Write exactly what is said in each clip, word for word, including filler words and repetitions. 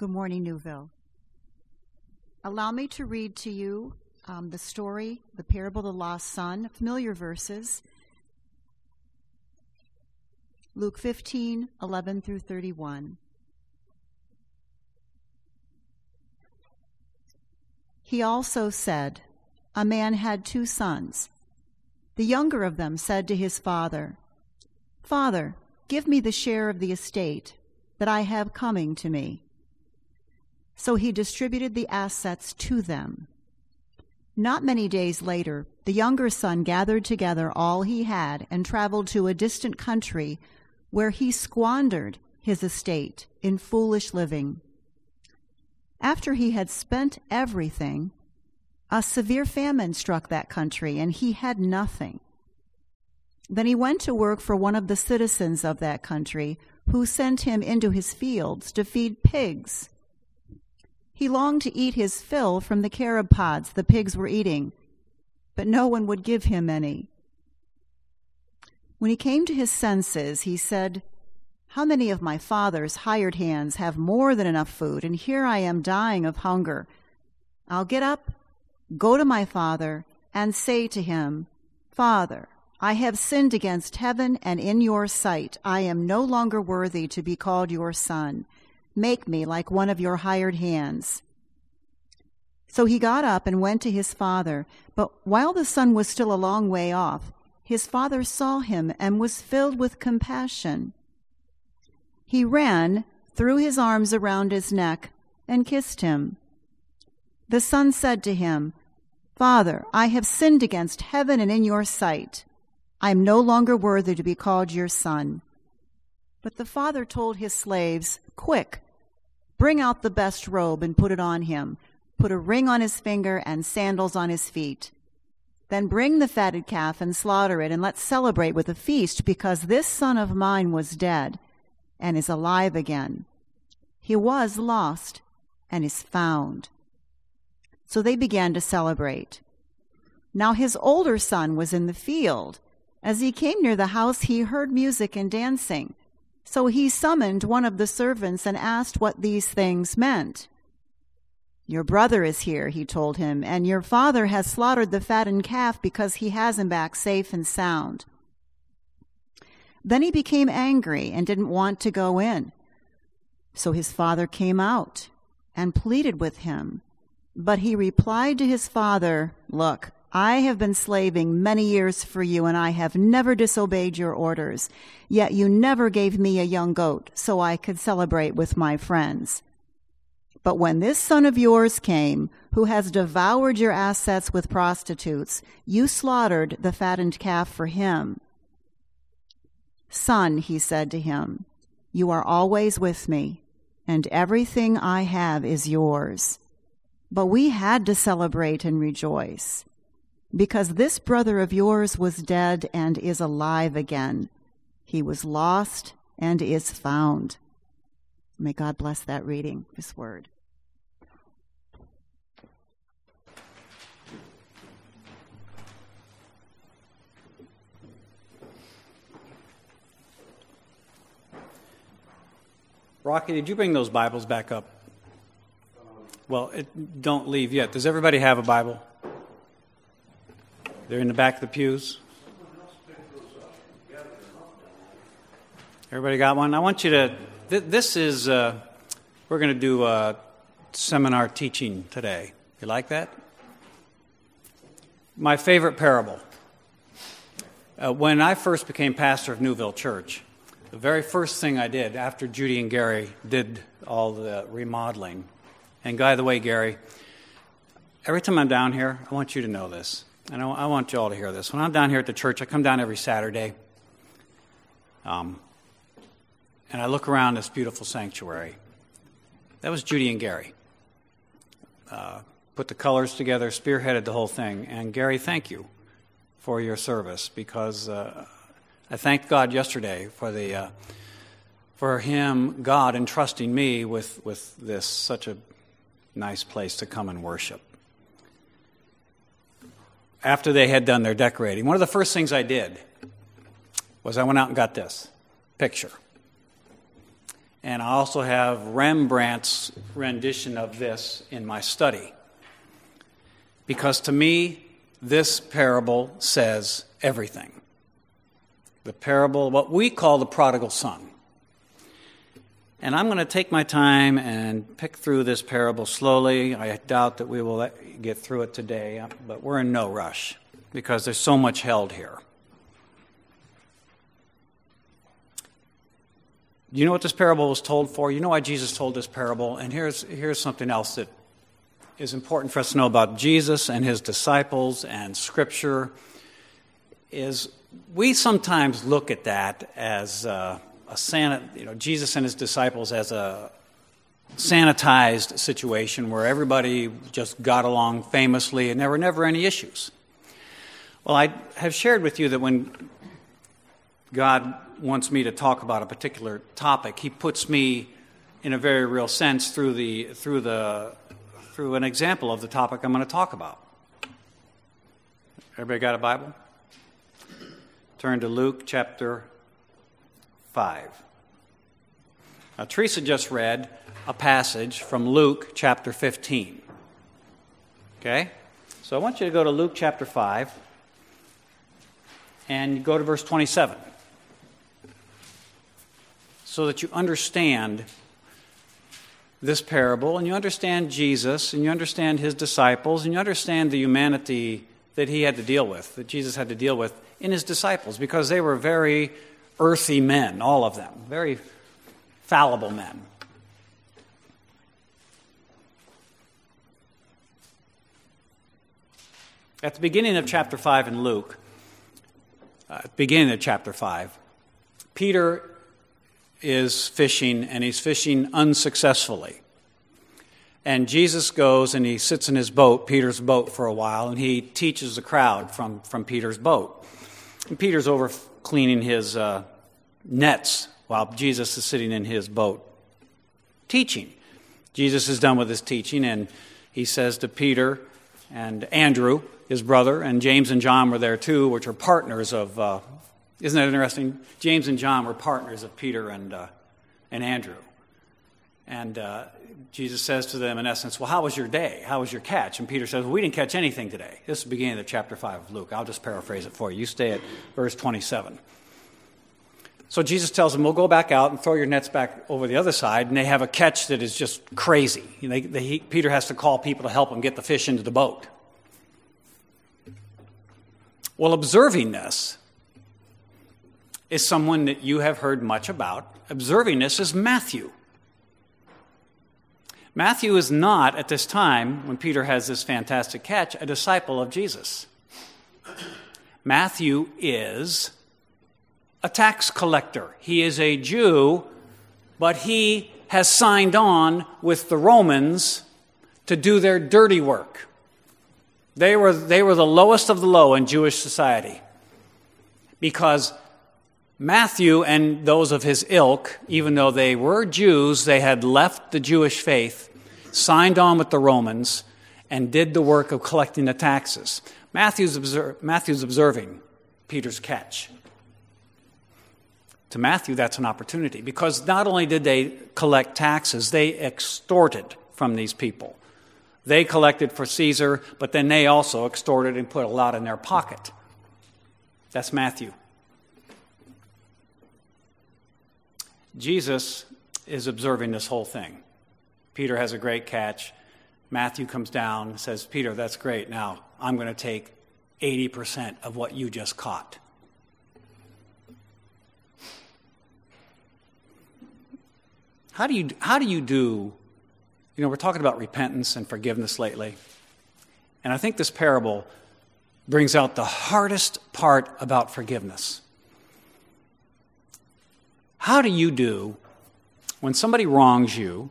Good morning, Newville. Allow me to read to you um, the story, the parable of the lost son, familiar verses. Luke fifteen, eleven through thirty-one. He also said, a man had two sons. The younger of them said to his father, Father, give me the share of the estate that I have coming to me. So he distributed the assets to them. Not many days later, the younger son gathered together all he had and traveled to a distant country where he squandered his estate in foolish living. After he had spent everything, a severe famine struck that country, and he had nothing. Then he went to work for one of the citizens of that country, who sent him into his fields to feed pigs. He longed to eat his fill from the carob pods the pigs were eating, but no one would give him any. When he came to his senses, he said, How many of my father's hired hands have more than enough food, and here I am dying of hunger? I'll get up, go to my father, and say to him, Father, I have sinned against heaven and in your sight. I am no longer worthy to be called your son. Make me like one of your hired hands. So he got up and went to his father. But while the son was still a long way off, his father saw him and was filled with compassion. He ran, threw his arms around his neck, and kissed him. The son said to him, Father, I have sinned against heaven and in your sight. I am no longer worthy to be called your son. But the father told his slaves, Quick, bring out the best robe and put it on him. Put a ring on his finger and sandals on his feet. Then bring the fatted calf and slaughter it, and let's celebrate with a feast, because this son of mine was dead and is alive again. He was lost and is found. So they began to celebrate. Now his older son was in the field. As he came near the house, he heard music and dancing. So he summoned one of the servants and asked what these things meant. Your brother is here, he told him, and your father has slaughtered the fattened calf because he has him back safe and sound. Then he became angry and didn't want to go in. So his father came out and pleaded with him. But he replied to his father, Look, I have been slaving many years for you, and I have never disobeyed your orders. Yet you never gave me a young goat so I could celebrate with my friends. But when this son of yours came, who has devoured your assets with prostitutes, you slaughtered the fattened calf for him. Son, he said to him, you are always with me, and everything I have is yours. But we had to celebrate and rejoice, because this brother of yours was dead and is alive again. He was lost and is found. May God bless that reading, this word. Rocky, did you bring those Bibles back up? Well, it, don't leave yet. Does everybody have a Bible? They're in the back of the pews. Everybody got one? I want you to, th- this is, uh, we're going to do a seminar teaching today. You like that? My favorite parable. Uh, when I first became pastor of Newville Church, the very first thing I did after Judy and Gary did all the remodeling, and by the way, Gary, every time I'm down here, I want you to know this, and I, I want you all to hear this. When I'm down here at the church, I come down every Saturday, um, and I look around this beautiful sanctuary. That was Judy and Gary. Uh, put the colors together, spearheaded the whole thing, and Gary, thank you for your service, because uh, I thanked God yesterday for the uh, for Him, God, entrusting me with, with this such a nice place to come and worship. After they had done their decorating, one of the first things I did was I went out and got this picture. and I also have Rembrandt's rendition of this in my study. Because to me, this parable says everything. The parable, what we call the prodigal son. And I'm going to take my time and pick through this parable slowly. I doubt that we will get through it today, but we're in no rush because there's so much held here. You know what this parable was told for? You know why Jesus told this parable? And here's, here's something else that is important for us to know about Jesus and his disciples and Scripture is we sometimes look at that as uh, a san- you know, Jesus and his disciples as a sanitized situation where everybody just got along famously and there were never any issues. Well, I have shared with you that when God wants me to talk about a particular topic, he puts me in a very real sense through the through the through an example of the topic I'm going to talk about. Everybody got a Bible? Turn to Luke chapter five. Now, Teresa just read a passage from Luke chapter fifteen. Okay? So I want you to go to Luke chapter five and go to verse twenty-seven so that you understand this parable and you understand Jesus and you understand his disciples and you understand the humanity that he had to deal with, that Jesus had to deal with in his disciples, because they were very earthy men, all of them, very fallible men. At the beginning of chapter five in Luke, uh, at the beginning of chapter five, Peter is fishing, and he's fishing unsuccessfully. And Jesus goes and he sits in his boat, Peter's boat, for a while, and he teaches the crowd from, from Peter's boat. And Peter's over cleaning his uh, nets while Jesus is sitting in his boat teaching. Jesus is done with his teaching, and he says to Peter and Andrew, his brother, and James and John were there too, which are partners of... Uh, Isn't that interesting? James and John were partners of Peter and uh, and Andrew. And uh, Jesus says to them, in essence, well, how was your day? How was your catch? And Peter says, well, we didn't catch anything today. This is the beginning of chapter five of Luke. I'll just paraphrase it for you. You stay at verse twenty-seven. So Jesus tells them, well, go back out and throw your nets back over the other side. And they have a catch that is just crazy. You know, they, they, Peter has to call people to help him get the fish into the boat. Well, observing this is someone that you have heard much about. Observing this is Matthew. Matthew is not, at this time, when Peter has this fantastic catch, a disciple of Jesus. Matthew is a tax collector. He is a Jew, but he has signed on with the Romans to do their dirty work. They were, they were the lowest of the low in Jewish society, because Matthew and those of his ilk, even though they were Jews, they had left the Jewish faith, signed on with the Romans, and did the work of collecting the taxes. Matthew's, observe, Matthew's observing Peter's catch. To Matthew, that's an opportunity, because not only did they collect taxes, they extorted from these people. They collected for Caesar, but then they also extorted and put a lot in their pocket. That's Matthew. Jesus is observing this whole thing. Peter has a great catch. Matthew comes down and says, Peter, that's great. Now, I'm going to take eighty percent of what you just caught. How do you, how do you do, you know, we're talking about repentance and forgiveness lately. And I think this parable brings out the hardest part about forgiveness. How do you do when somebody wrongs you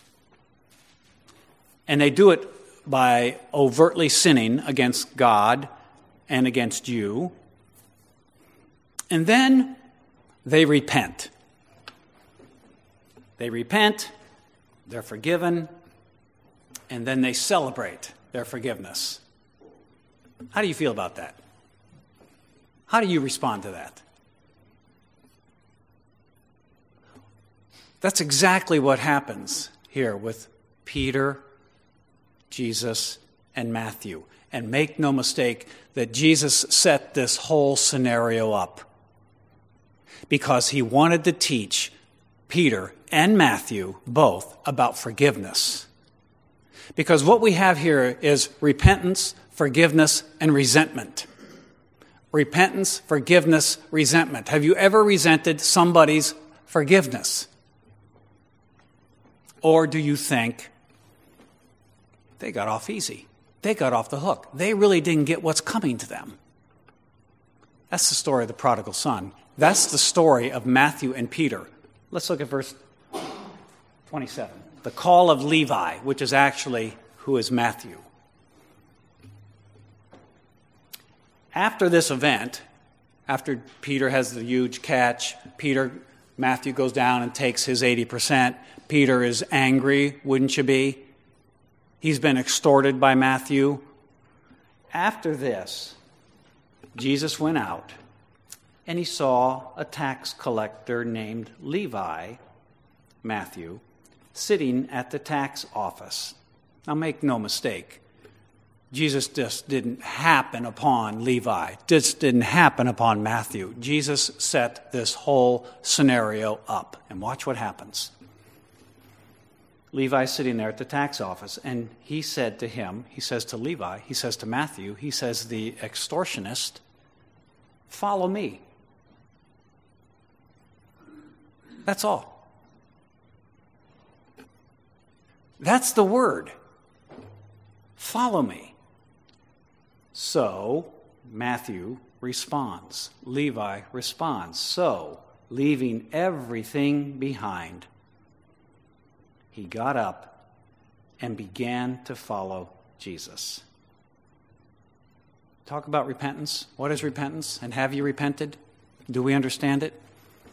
and they do it by overtly sinning against God and against you, and then they repent? They repent, they're forgiven, and then they celebrate their forgiveness. How do you feel about that? How do you respond to that? That's exactly what happens here with Peter, Jesus, and Matthew. And make no mistake that Jesus set this whole scenario up because he wanted to teach Peter and Matthew both about forgiveness. Because what we have here is repentance, forgiveness, and resentment. Repentance, forgiveness, resentment. Have you ever resented somebody's forgiveness? Or do you think they got off easy? They got off the hook. They really didn't get what's coming to them. That's the story of the prodigal son. That's the story of Matthew and Peter. Let's look at verse twenty-seven. The call of Levi, which is actually who is Matthew. After this event, after Peter has the huge catch, Peter, Matthew goes down and takes his eighty percent. Peter is angry, wouldn't you be? He's been extorted by Matthew. After this, Jesus went out and he saw a tax collector named Levi, Matthew, sitting at the tax office. Now make no mistake, Jesus just didn't happen upon Levi, just didn't happen upon Matthew. Jesus set this whole scenario up. And watch what happens. Levi's sitting there at the tax office, and he said to him, he says to Levi, he says to Matthew, he says, the extortionist, follow me. That's all. That's the word. Follow me. So, Matthew responds. Levi responds. So, leaving everything behind, he got up and began to follow Jesus. Talk about repentance. What is repentance? And have you repented? Do we understand it?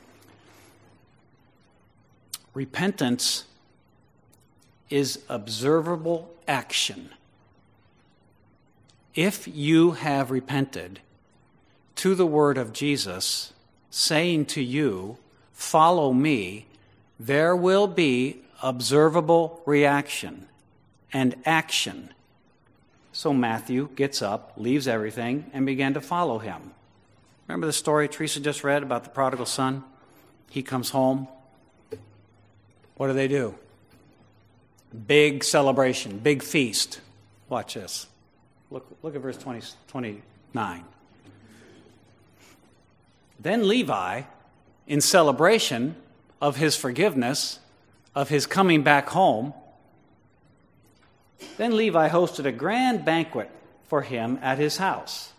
Repentance is observable action. If you have repented to the word of Jesus, saying to you, follow me, there will be observable reaction and action. So Matthew gets up, leaves everything, and began to follow him. Remember the story Teresa just read about the prodigal son? He comes home. What do they do? Big celebration, big feast. Watch this. Look, look at verse twenty, twenty-nine. Then Levi, in celebration of his forgiveness, of his coming back home, then Levi hosted a grand banquet for him at his house.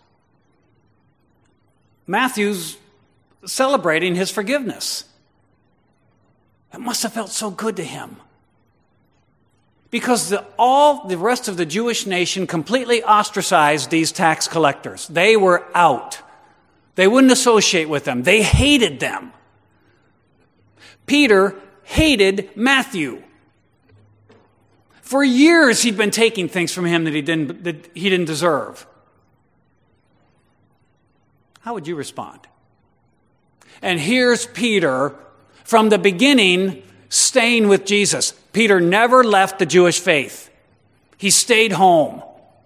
Matthew's celebrating his forgiveness. It must have felt so good to him. Because the, all the rest of the Jewish nation completely ostracized these tax collectors. They were out. They wouldn't associate with them. They hated them. Peter hated Matthew. For years he'd been taking things from him that he didn't, that he didn't deserve. How would you respond? And here's Peter from the beginning staying with Jesus. Peter never left the Jewish faith. He stayed home.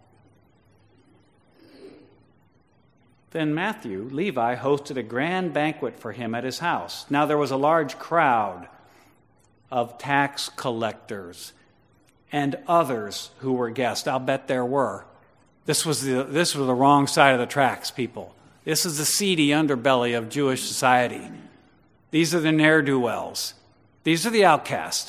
Then Matthew, Levi, hosted a grand banquet for him at his house. Now there was a large crowd of tax collectors and others who were guests. I'll bet there were. This was the this was the wrong side of the tracks, people. This is the seedy underbelly of Jewish society. These are the ne'er-do-wells. These are the outcasts.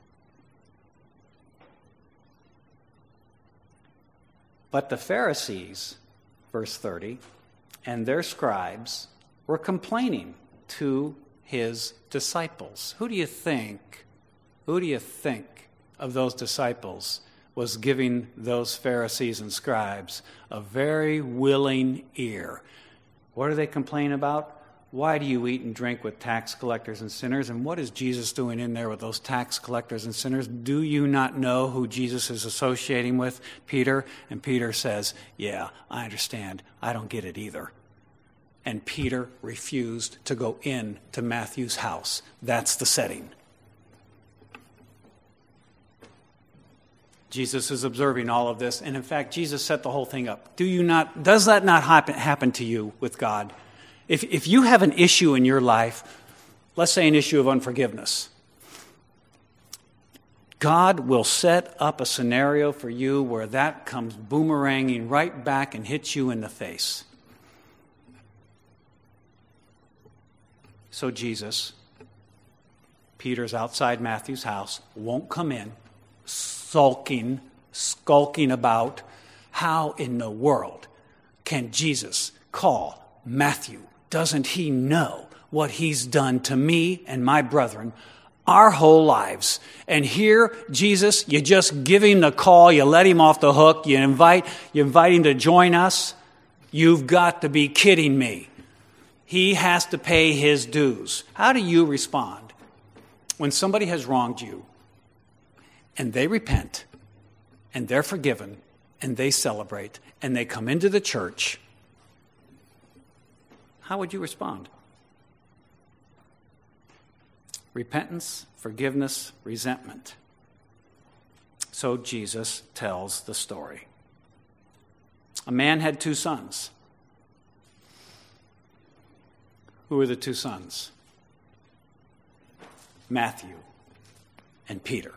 But the Pharisees, verse thirty, and their scribes were complaining to his disciples. Who do you think, who do you think of those disciples was giving those Pharisees and scribes a very willing ear? What do they complain about? Why do you eat and drink with tax collectors and sinners? And what is Jesus doing in there with those tax collectors and sinners? Do you not know who Jesus is associating with? Peter. And Peter says, yeah, I understand. I don't get it either. And Peter refused to go in to Matthew's house. That's the setting. Jesus is observing all of this, and in fact, Jesus set the whole thing up. Do you not? Does that not happen, happen to you with God? If, if you have an issue in your life, let's say an issue of unforgiveness, God will set up a scenario for you where that comes boomeranging right back and hits you in the face. So Jesus, Peter's outside Matthew's house, won't come in, sulking, skulking about. How in the world can Jesus call Matthew? Doesn't he know what he's done to me and my brethren our whole lives? And here, Jesus, you just give him the call, you let him off the hook, you invite, you invite him to join us. You've got to be kidding me. He has to pay his dues. How do you respond when somebody has wronged you and they repent and they're forgiven and they celebrate and they come into the church? How would you respond? Repentance, forgiveness, resentment. So Jesus tells the story. A man had two sons. Who were the two sons? Matthew and Peter.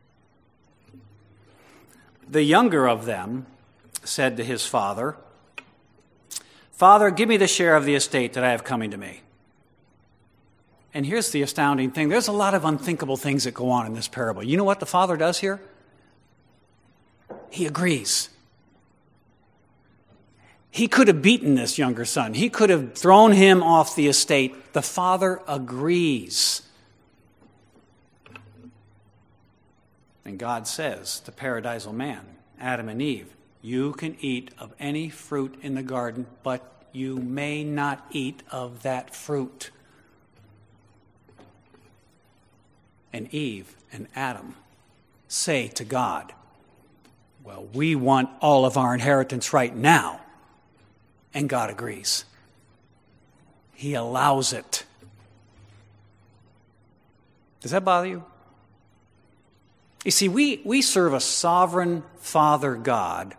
The younger of them said to his father, "Father, give me the share of the estate that I have coming to me." And here's the astounding thing. There's a lot of unthinkable things that go on in this parable. You know what the father does here? He agrees. He could have beaten this younger son. He could have thrown him off the estate. The father agrees. And God says to paradisal man, Adam and Eve, "You can eat of any fruit in the garden, but you may not eat of that fruit." And Eve and Adam say to God, "Well, we want all of our inheritance right now." And God agrees. He allows it. Does that bother you? You see, we, we serve a sovereign Father God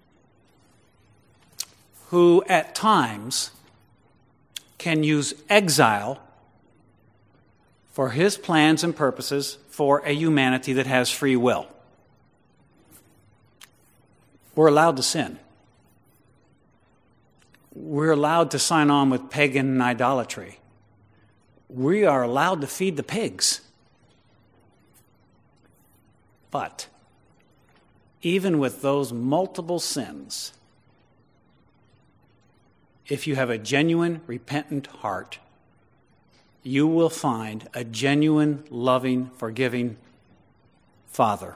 who at times can use exile for his plans and purposes for a humanity that has free will. We're allowed to sin. We're allowed to sign on with pagan idolatry. We are allowed to feed the pigs. But even with those multiple sins, if you have a genuine, repentant heart, you will find a genuine, loving, forgiving Father.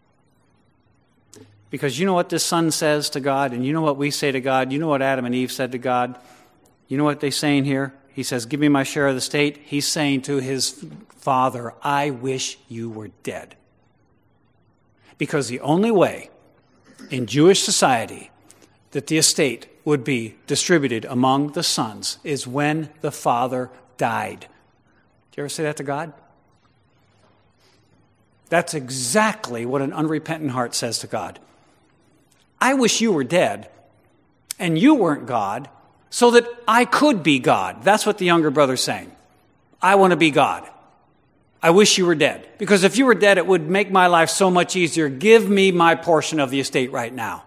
Because you know what this son says to God, and you know what we say to God, you know what Adam and Eve said to God, you know what they're saying here? He says, "Give me my share of the estate." He's saying to his father, "I wish you were dead." Because the only way in Jewish society that the estate would be distributed among the sons is when the father died. Do you ever say that to God? That's exactly what an unrepentant heart says to God. I wish you were dead and you weren't God so that I could be God. That's what the younger brother's saying. I want to be God. I wish you were dead. Because if you were dead, it would make my life so much easier. Give me my portion of the estate right now.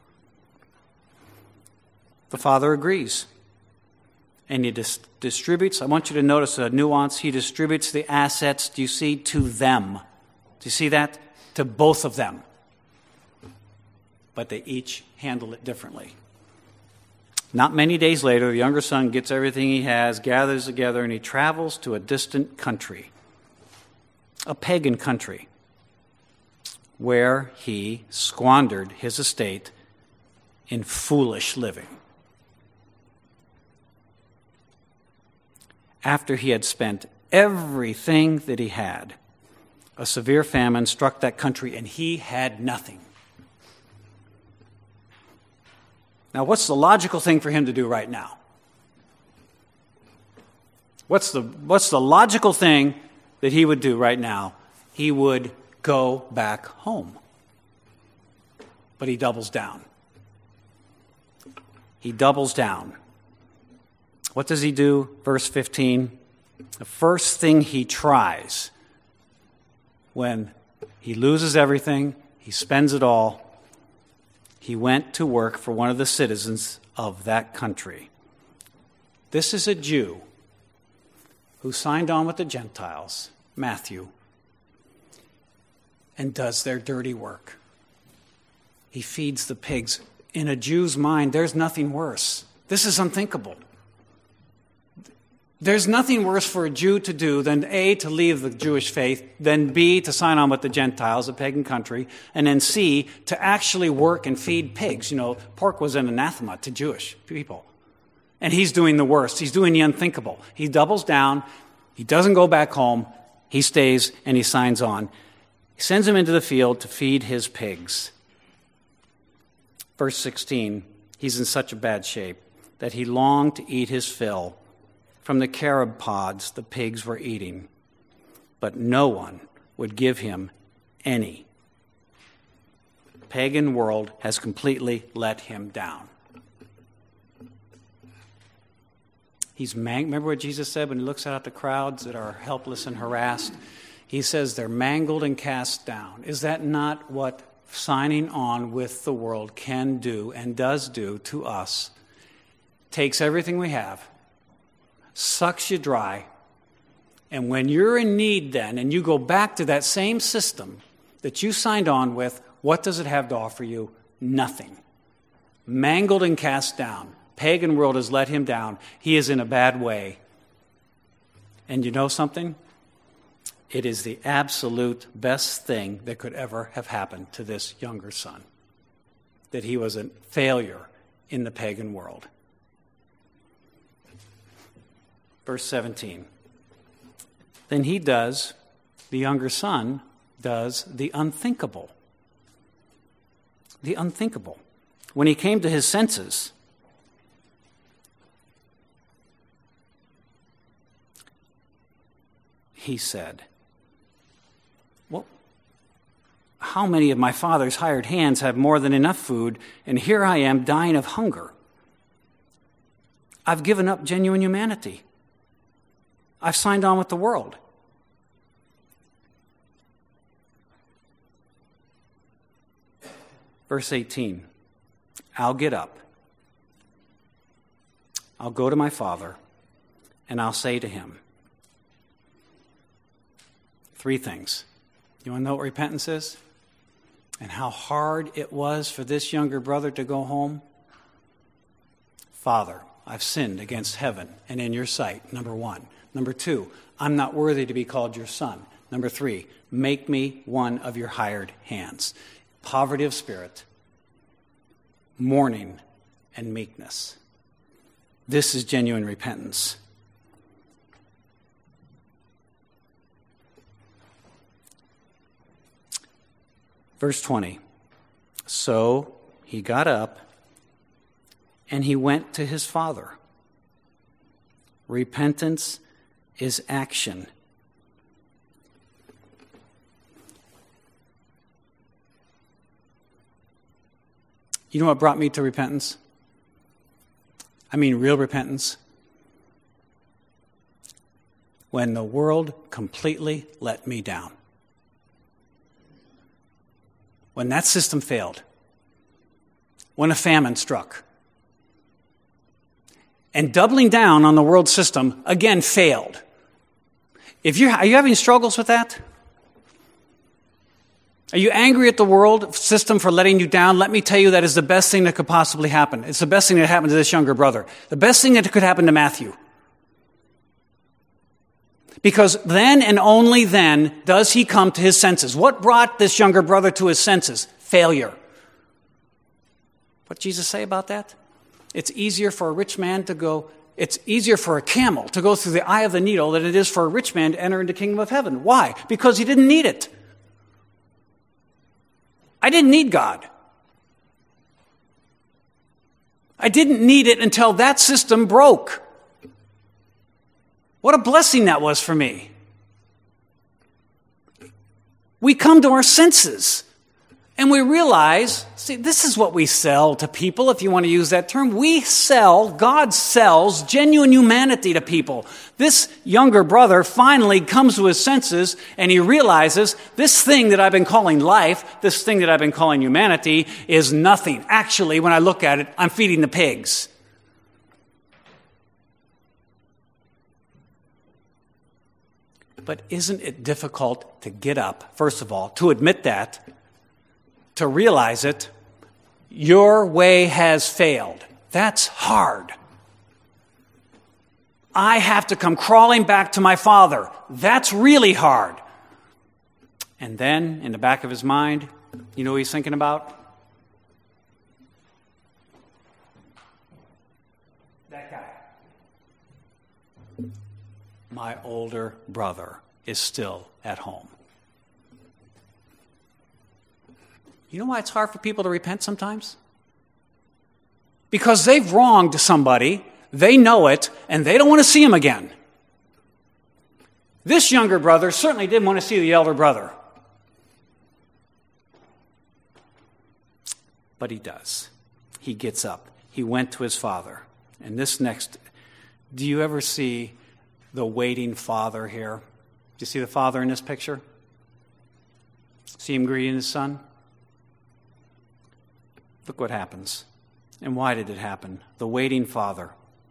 The father agrees. And he dis- distributes. I want you to notice a nuance. He distributes the assets, do you see, to them. Do you see that? To both of them. But they each handle it differently. Not many days later, the younger son gets everything he has, gathers together, and he travels to a distant country, a pagan country, where he squandered his estate in foolish living. After he had spent everything that he had, a severe famine struck that country, and he had nothing. Now, what's the logical thing for him to do right now? What's the, what's the logical thing that he would do right now? He would go back home. but he doubles down. He doubles down. What does he do? Verse fifteen. The first thing he tries when he loses everything, he spends it all, he went to work for one of the citizens of that country. This is a Jew who signed on with the Gentiles, Matthew, and does their dirty work. He feeds the pigs. In a Jew's mind, there's nothing worse. This is unthinkable. There's nothing worse for a Jew to do than A, to leave the Jewish faith, then B, to sign on with the Gentiles, a pagan country, and then C, to actually work and feed pigs. You know, pork was an anathema to Jewish people. And he's doing the worst. He's doing the unthinkable. He doubles down. He doesn't go back home. He stays and he signs on. He sends him into the field to feed his pigs. Verse sixteen, he's in such a bad shape that he longed to eat his fill from the carob pods the pigs were eating, but no one would give him any. The pagan world has completely let him down. He's mang- Remember what Jesus said when he looks out at the crowds that are helpless and harassed? He says they're mangled and cast down. Is that not what signing on with the world can do and does do to us? Takes everything we have, sucks you dry, and when you're in need then, and you go back to that same system that you signed on with, what does it have to offer you? Nothing. Mangled and cast down. Pagan world has let him down. He is in a bad way. And you know something? It is the absolute best thing that could ever have happened to this younger son, that he was a failure in the pagan world. Verse seventeen. Then he does, the younger son does the unthinkable. The unthinkable. When he came to his senses, he said, well, how many of my father's hired hands have more than enough food, and here I am dying of hunger? I've given up genuine humanity. I've signed on with the world. Verse eighteen, I'll get up. I'll go to my father, and I'll say to him, three things. You want to know what repentance is? And how hard it was for this younger brother to go home? Father, I've sinned against heaven and in your sight, number one. Number two, I'm not worthy to be called your son. Number three, make me one of your hired hands. Poverty of spirit, mourning, and meekness. This is genuine repentance. Verse twenty, so he got up and he went to his father. Repentance is action. You know what brought me to repentance? I mean real repentance. When the world completely let me down. When that system failed. When a famine struck. And doubling down on the world system, again, failed. If you're, are you having struggles with that? Are you angry at the world system for letting you down? Let me tell you that is the best thing that could possibly happen. It's the best thing that happened to this younger brother. The best thing that could happen to Matthew. Because then and only then does he come to his senses. What brought this younger brother to his senses? Failure. What did Jesus say about that? It's easier for a rich man to go, it's easier for a camel to go through the eye of the needle than it is for a rich man to enter into the kingdom of heaven. Why? Because he didn't need it. I didn't need God. I didn't need it until that system broke. What a blessing that was for me. We come to our senses. And we realize, see, this is what we sell to people, if you want to use that term. We sell, God sells genuine humanity to people. This younger brother finally comes to his senses and he realizes this thing that I've been calling life, this thing that I've been calling humanity, is nothing. Actually, when I look at it, I'm feeding the pigs. But isn't it difficult to get up, first of all, to admit that, to realize it? Your way has failed. That's hard. I have to come crawling back to my Father. That's really hard. And then, in the back of his mind, you know what he's thinking about? That guy. My older brother is still at home. You know why it's hard for people to repent sometimes? Because they've wronged somebody, they know it, and they don't want to see him again. This younger brother certainly didn't want to see the elder brother. But he does. He gets up. He went to his father. And this next, do you ever see the waiting father here? Do you see the father in this picture? See him greeting his son? Look what happens. And why did it happen? The waiting father.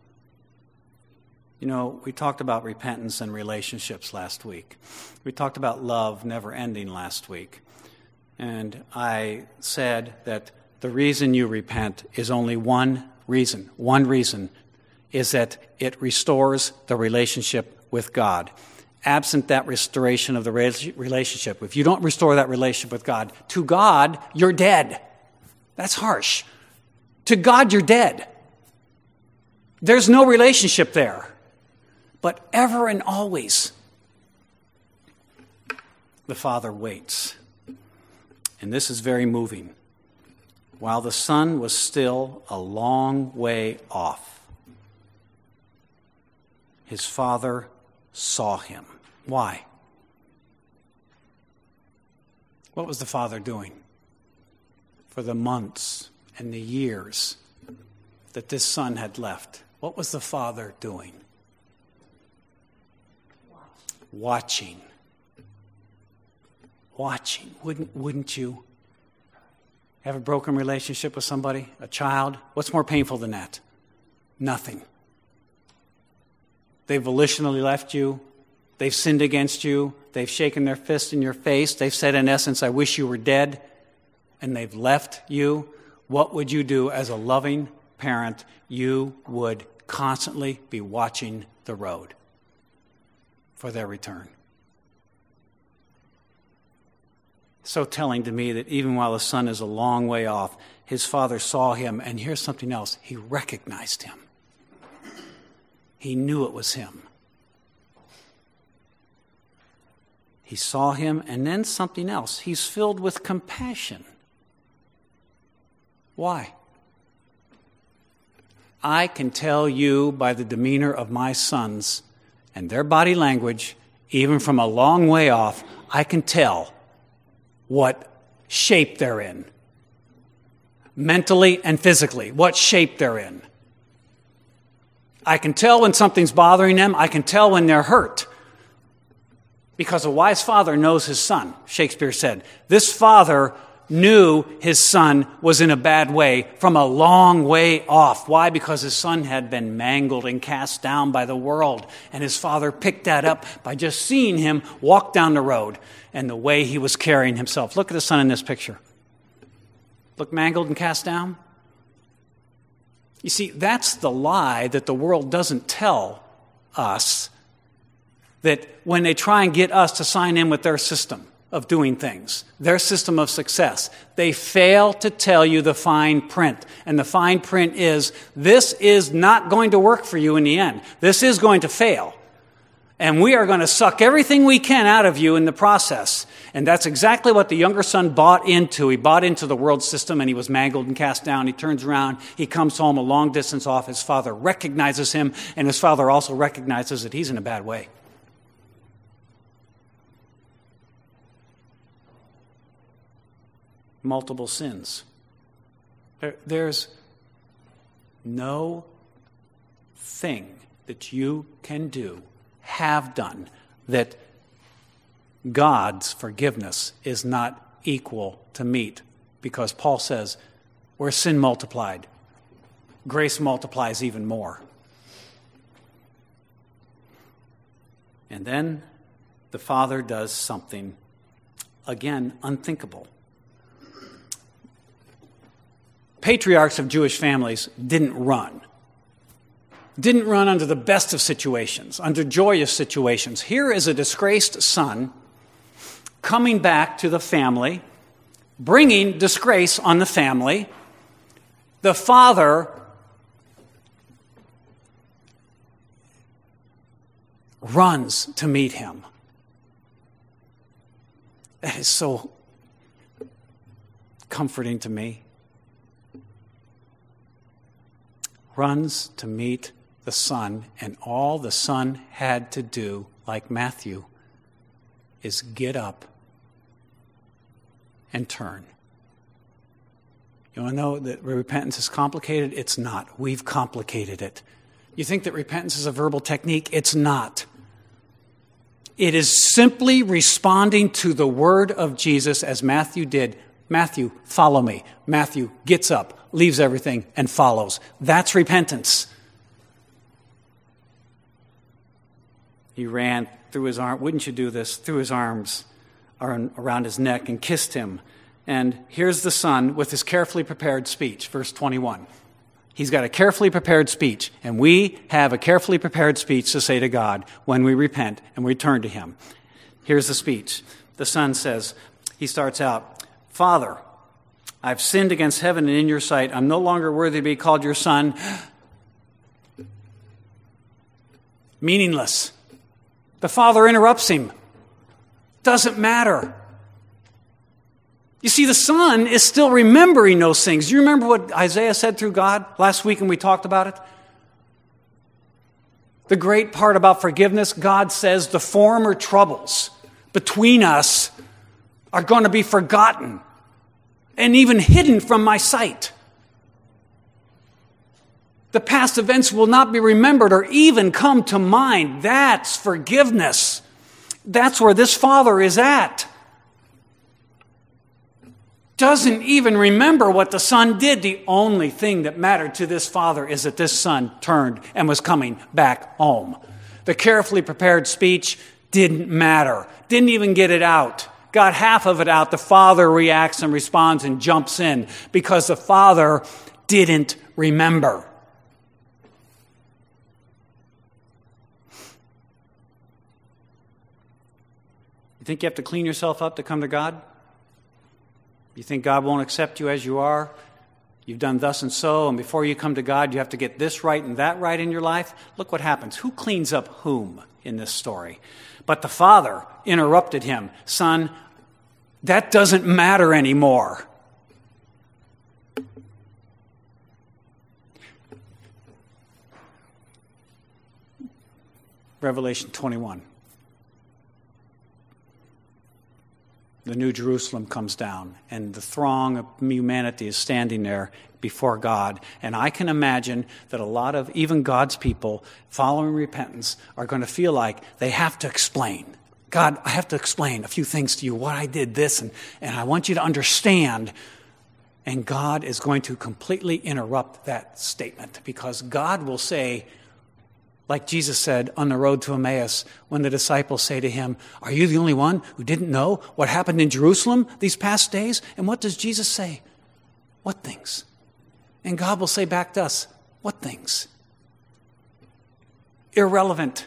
You know, we talked about repentance and relationships last week. We talked about love never ending last week. And I said that the reason you repent is only one reason. One reason is that it restores the relationship with God. Absent that restoration of the relationship, if you don't restore that relationship with God, to God, you're dead. That's harsh. To God, you're dead. There's no relationship there. But ever and always, the Father waits. And this is very moving. While the Son was still a long way off, his Father saw him. Why? What was the Father doing? For the months and the years that this son had left, what was the Father doing? Watching. Watching. Wouldn't, wouldn't you have a broken relationship with somebody, a child? What's more painful than that? Nothing. They've volitionally left you. They've sinned against you. They've shaken their fist in your face. They've said, in essence, I wish you were dead. And they've left you. What would you do as a loving parent? You would constantly be watching the road for their return. So telling to me that even while the son is a long way off, his father saw him, and here's something else. He recognized him. He knew it was him. He saw him, and then something else. He's filled with compassion. Why? I can tell you by the demeanor of my sons and their body language, even from a long way off, I can tell what shape they're in. Mentally and physically, what shape they're in. I can tell when something's bothering them. I can tell when they're hurt. Because a wise father knows his son, Shakespeare said. This father knew his son was in a bad way from a long way off. Why? Because his son had been mangled and cast down by the world. And his father picked that up by just seeing him walk down the road and the way he was carrying himself. Look at the son in this picture. Look mangled and cast down. You see, that's the lie that the world doesn't tell us, that when they try and get us to sign in with their system of doing things, their system of success, they fail to tell you the fine print. And the fine print is, this is not going to work for you in the end. This is going to fail. And we are going to suck everything we can out of you in the process. And that's exactly what the younger son bought into. He bought into the world system, and he was mangled and cast down. He turns around. He comes home a long distance off. His father recognizes him, and his father also recognizes that he's in a bad way. multiple sins. There, there's no thing that you can do, have done, that God's forgiveness is not equal to meet. Because Paul says, where sin multiplied, grace multiplies even more. And then the Father does something, again, unthinkable. Patriarchs of Jewish families didn't run. Didn't run under the best of situations, under joyous situations. Here is a disgraced son coming back to the family, bringing disgrace on the family. The father runs to meet him. That is so comforting to me. Runs to meet the son, and all the son had to do, like Matthew, is get up and turn. You want to know that repentance is complicated? It's not. We've complicated it. You think that repentance is a verbal technique? It's not. It is simply responding to the word of Jesus as Matthew did. Matthew, follow me. Matthew gets up, leaves everything, and follows. That's repentance. He ran through his arm. Wouldn't you do this? Through his arms around his neck and kissed him. And here's the son with his carefully prepared speech, verse twenty-one. He's got a carefully prepared speech, and we have a carefully prepared speech to say to God when we repent and we turn to him. Here's the speech. The son says, he starts out, Father, I've sinned against heaven and in your sight. I'm no longer worthy to be called your son. Meaningless. The father interrupts him. Doesn't matter. You see, the son is still remembering those things. Do you remember what Isaiah said through God last week when we talked about it? The great part about forgiveness, God says the former troubles between us are going to be forgotten and even hidden from my sight. The past events will not be remembered or even come to mind. That's forgiveness. That's where this father is at. Doesn't even remember what the son did. The only thing that mattered to this father is that this son turned and was coming back home. The carefully prepared speech didn't matter. Didn't even get it out. Got half of it out. The father reacts and responds and jumps in because the father didn't remember. You think you have to clean yourself up to come to God? You think God won't accept you as you are? You've done thus and so, and before you come to God, you have to get this right and that right in your life? Look what happens. Who cleans up whom in this story? But the father interrupted him. Son, that doesn't matter anymore. Revelation twenty-one. The New Jerusalem comes down, and the throng of humanity is standing there before God. And I can imagine that a lot of even God's people following repentance are going to feel like they have to explain. God, I have to explain a few things to you, what I did, this, and, and I want you to understand. And God is going to completely interrupt that statement because God will say, like Jesus said on the road to Emmaus, when the disciples say to him, are you the only one who didn't know what happened in Jerusalem these past days? And what does Jesus say? What things? And God will say back to us, what things? Irrelevant.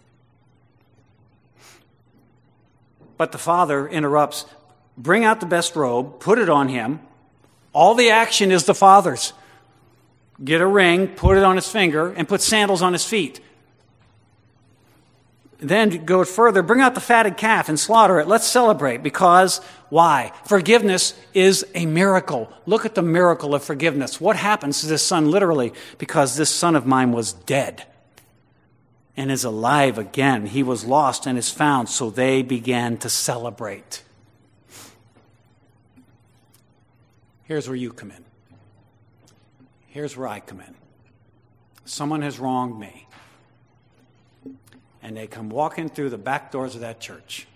But the Father interrupts, bring out the best robe, put it on him. All the action is the Father's. Get a ring, put it on his finger, and put sandals on his feet. Then go further, bring out the fatted calf and slaughter it. Let's celebrate because, why? Forgiveness is a miracle. Look at the miracle of forgiveness. What happens to this son literally? Because this son of mine was dead and is alive again. He was lost and is found, so they began to celebrate. Here's where you come in. Here's where I come in. Someone has wronged me. And they come walking through the back doors of that church.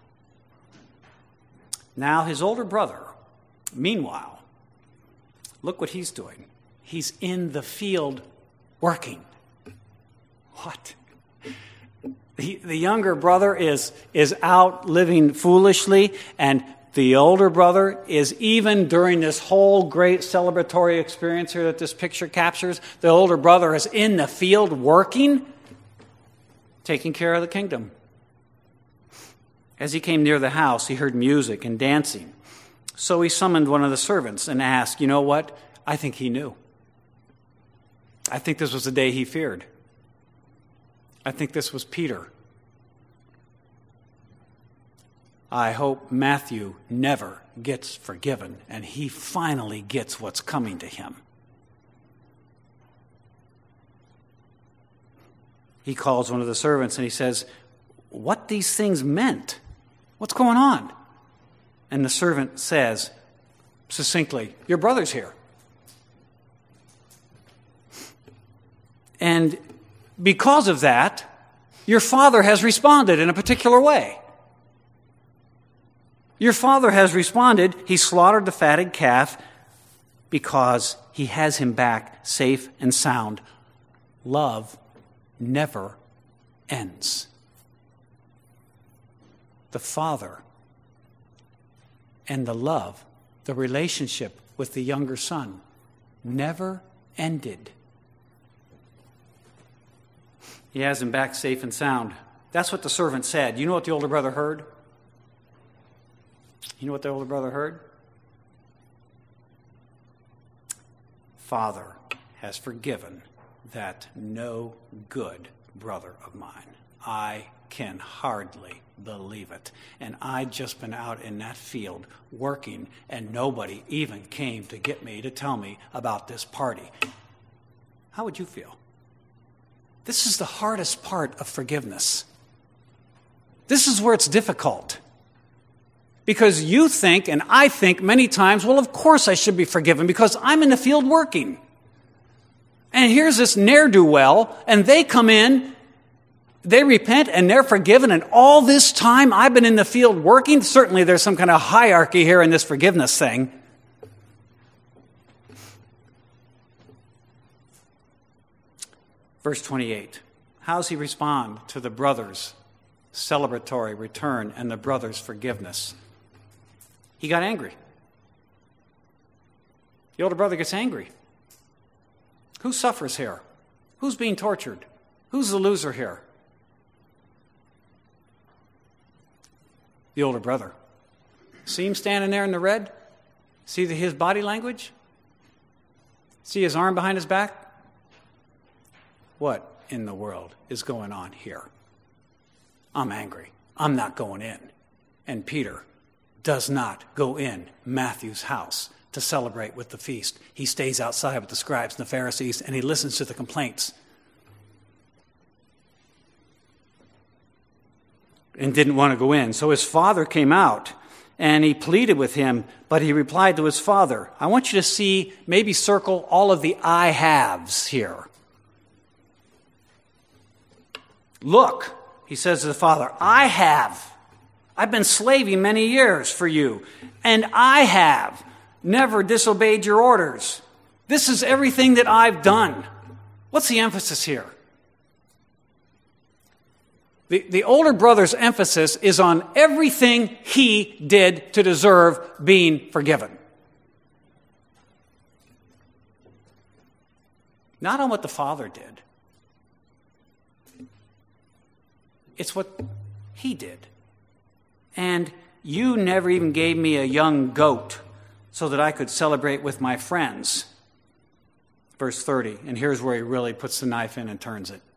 Now his older brother, meanwhile, look what he's doing. He's in the field working. What? The, the younger brother is, is out living foolishly, and the older brother is, even during this whole great celebratory experience here that this picture captures, the older brother is in the field working, taking care of the kingdom. As he came near the house, he heard music and dancing. So he summoned one of the servants and asked, you know what? I think he knew. I think this was the day he feared. I think this was Peter. I hope Matthew never gets forgiven and he finally gets what's coming to him. He calls one of the servants and he says, what these things meant? What's going on? And the servant says succinctly, your brother's here. And because of that, your father has responded in a particular way. Your father has responded, he slaughtered the fatted calf because he has him back safe and sound. Love never ends. The father and the love, the relationship with the younger son, never ended. He has him back safe and sound. That's what the servant said. You know what the older brother heard? You know what the older brother heard? Father has forgiven that no good brother of mine. I can hardly believe it. And I'd just been out in that field working, and nobody even came to get me to tell me about this party. How would you feel? This is the hardest part of forgiveness. This is where it's difficult. Because you think, and I think many times, well, of course I should be forgiven because I'm in the field working. And here's this ne'er-do-well, and they come in, they repent, and they're forgiven, and all this time I've been in the field working. Certainly there's some kind of hierarchy here in this forgiveness thing. Verse twenty-eight, how does he respond to the brother's celebratory return and the brother's forgiveness? He got angry. The older brother gets angry. Who suffers here? Who's being tortured? Who's the loser here? The older brother. See him standing there in the red? See the, his body language? See his arm behind his back? What in the world is going on here? I'm angry. I'm not going in. And Peter does not go in Matthew's house to celebrate with the feast. He stays outside with the scribes and the Pharisees, and he listens to the complaints. And didn't want to go in. So his father came out, and he pleaded with him, but he replied to his father, I want you to see, maybe circle all of the I haves here. Look, he says to the father, I have. I've been slaving many years for you, and I have never disobeyed your orders. This is everything that I've done. What's the emphasis here? The, the older brother's emphasis is on everything he did to deserve being forgiven. Not on what the father did. It's what he did. And you never even gave me a young goat so that I could celebrate with my friends. Verse thirty, and here's where he really puts the knife in and turns it.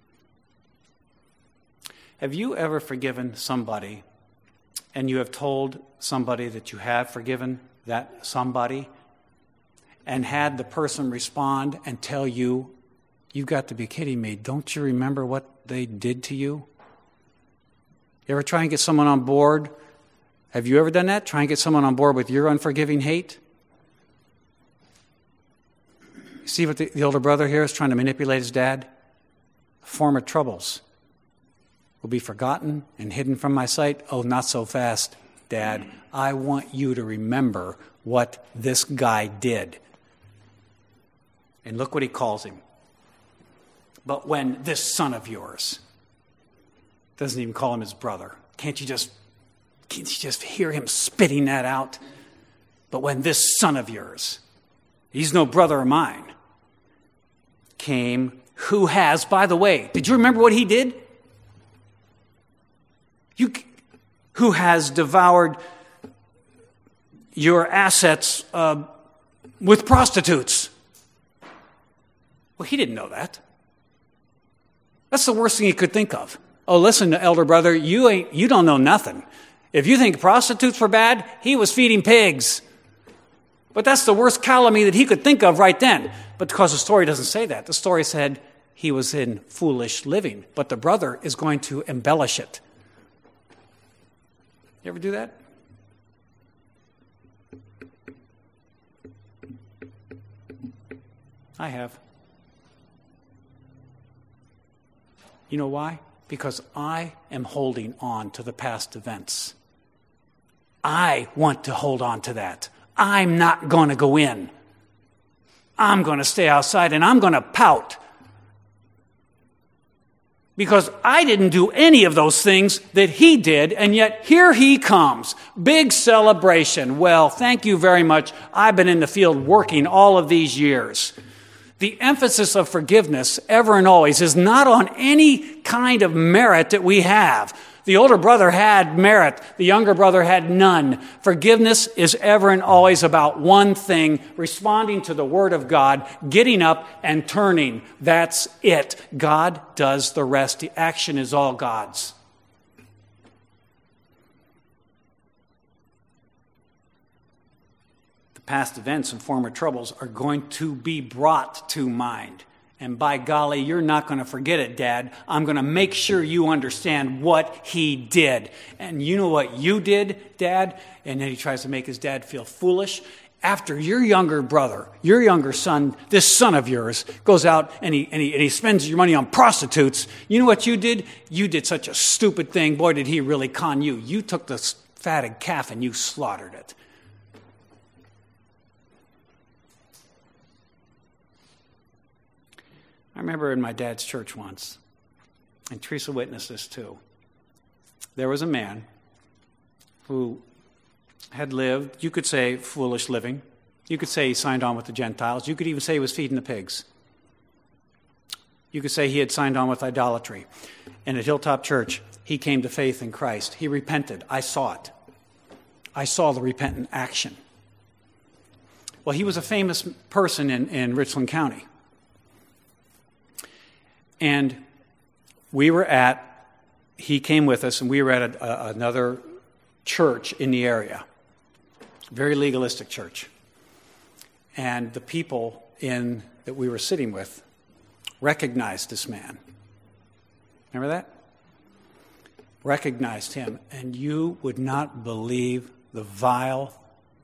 Have you ever forgiven somebody and you have told somebody that you have forgiven that somebody and had the person respond and tell you, you've got to be kidding me, don't you remember what they did to you? You ever try and get someone on board? Have you ever done that? Try and get someone on board with your unforgiving hate? See what the, the older brother here is trying to manipulate his dad? Former troubles will be forgotten and hidden from my sight. Oh, not so fast, Dad. I want you to remember what this guy did. And look what he calls him. But when this son of yours, doesn't even call him his brother. Can't you just, can't you just hear him spitting that out? But when this son of yours, he's no brother of mine, came, who has, by the way, did you remember what he did? You, who has devoured your assets uh, with prostitutes. Well, he didn't know that. That's the worst thing he could think of. Oh, listen, elder brother, you ain't, you don't know nothing. If you think prostitutes were bad, he was feeding pigs. But that's the worst calumny that he could think of right then. But because the story doesn't say that, the story said he was in foolish living. But the brother is going to embellish it. You ever do that? I have. You know why? Because I am holding on to the past events. I want to hold on to that. I'm not going to go in. I'm going to stay outside and I'm going to pout. Because I didn't do any of those things that he did, and yet here he comes. Big celebration. Well, thank you very much. I've been in the field working all of these years. The emphasis of forgiveness, ever and always, is not on any kind of merit that we have. The older brother had merit. The younger brother had none. Forgiveness is ever and always about one thing, responding to the Word of God, getting up and turning. That's it. God does the rest. The action is all God's. The past events and former troubles are going to be brought to mind. And by golly, you're not going to forget it, Dad. I'm going to make sure you understand what he did. And you know what you did, Dad? And then he tries to make his dad feel foolish. After your younger brother, your younger son, this son of yours, goes out and he, and he, and he spends your money on prostitutes, you know what you did? You did such a stupid thing. Boy, did he really con you. You took the fatted calf and you slaughtered it. I remember in my dad's church once, and Teresa witnessed this too. There was a man who had lived, you could say, foolish living. You could say he signed on with the Gentiles. You could even say he was feeding the pigs. You could say he had signed on with idolatry. And at Hilltop Church, he came to faith in Christ. He repented. I saw it. I saw the repentant action. Well, he was a famous person in, in Richland County. And we were at, he came with us, and we were at a, a, another church in the area. Very legalistic church. And the people in that we were sitting with recognized this man. Remember that? Recognized him. And you would not believe the vile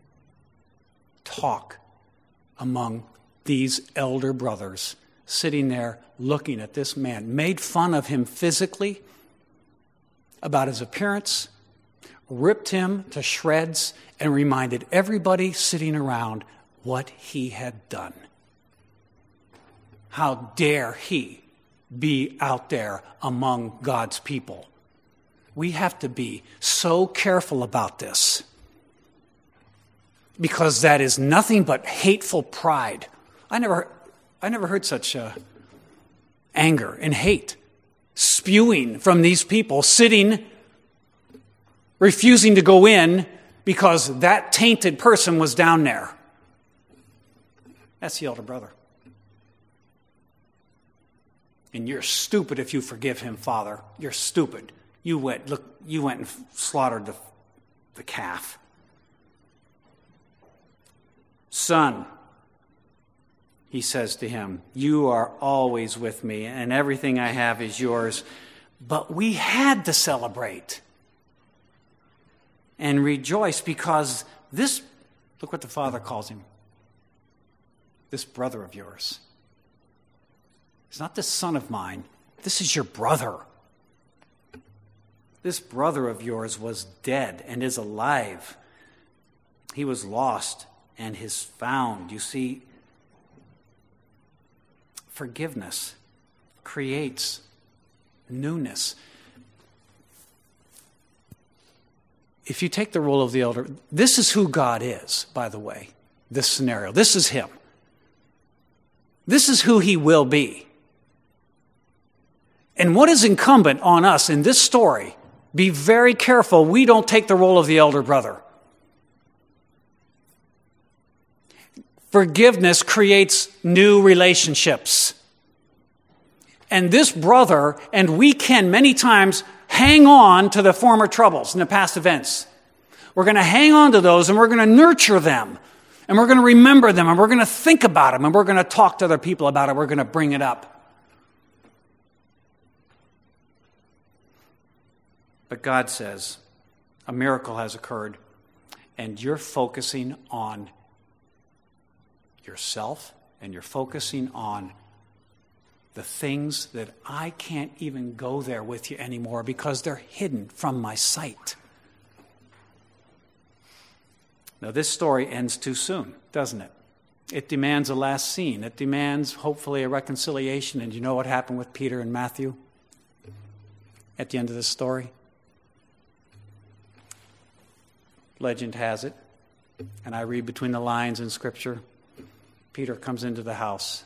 talk among these elder brothers sitting there looking at this man, made fun of him physically, about his appearance, ripped him to shreds, and reminded everybody sitting around what he had done. How dare he be out there among God's people? We have to be so careful about this, because that is nothing but hateful pride. I never, I never heard such uh, anger and hate spewing from these people, sitting, refusing to go in because that tainted person was down there. That's the elder brother. And you're stupid if you forgive him, Father. You're stupid. You went, look, you went and slaughtered the, the calf. Son, he says to him, you are always with me, and everything I have is yours. But we had to celebrate and rejoice because this, look what the Father calls him. this brother of yours. He's not this son of mine. This is your brother. This brother of yours was dead and is alive. He was lost and is found. You see, forgiveness creates newness. If you take the role of the elder, this is who God is, by the way, this scenario. This is him. This is who he will be. And what is incumbent on us in this story, be very careful we don't take the role of the elder brother. Forgiveness creates new relationships. And this brother, and we can many times hang on to the former troubles and the past events. We're going to hang on to those and we're going to nurture them. And we're going to remember them and we're going to think about them and we're going to talk to other people about it. We're going to bring it up. But God says a miracle has occurred and you're focusing on yourself and you're focusing on the things that I can't even go there with you anymore because they're hidden from my sight. Now, this story ends too soon, doesn't it? It demands a last scene. It demands, hopefully, a reconciliation. And you know what happened with Peter and Matthew at the end of this story? Legend has it, and I read between the lines in Scripture, Peter comes into the house.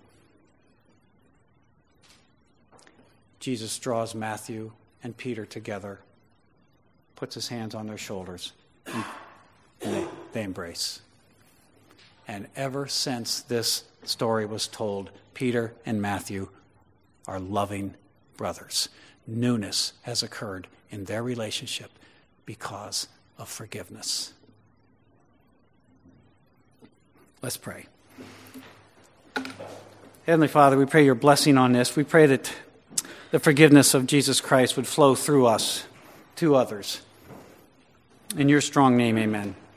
Jesus draws Matthew and Peter together, puts his hands on their shoulders, and they, they embrace. And ever since this story was told, Peter and Matthew are loving brothers. Newness has occurred in their relationship because of forgiveness. Let's pray. Heavenly Father, we pray your blessing on this. We pray that the forgiveness of Jesus Christ would flow through us to others. In your strong name, amen.